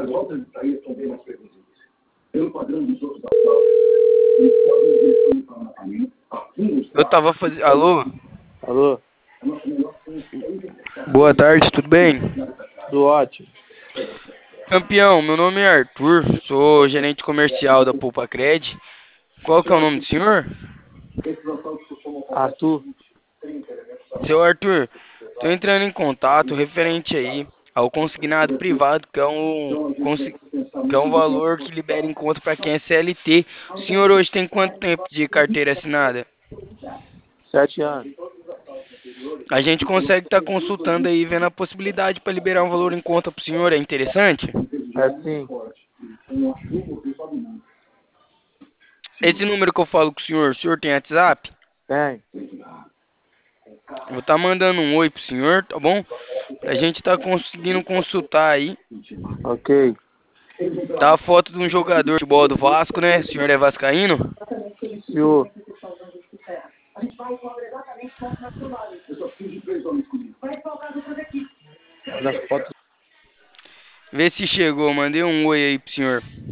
Eu tava fazendo. Alô? Alô? Boa tarde, tudo bem? Tudo ótimo. Campeão, meu nome é Arthur, sou gerente comercial da Poupa Cred. Qual que é o nome do senhor? Arthur? Seu Arthur, estou entrando em contato referente aí ao consignado privado, que é um valor que libera em conta para quem é CLT. O senhor hoje tem quanto tempo de carteira assinada? 7 anos. A gente consegue estar consultando aí, vendo a possibilidade para liberar um valor em conta para o senhor, é interessante? É sim. Esse número que eu falo com o senhor tem WhatsApp? Tem. Vou estar mandando um oi pro senhor, tá bom? Pra gente tá conseguindo consultar aí. Ok. Tá a foto de um jogador de bola do Vasco, né? O senhor é vascaíno? Senhor. Nas fotos. Vê se chegou, mandei um oi aí pro senhor.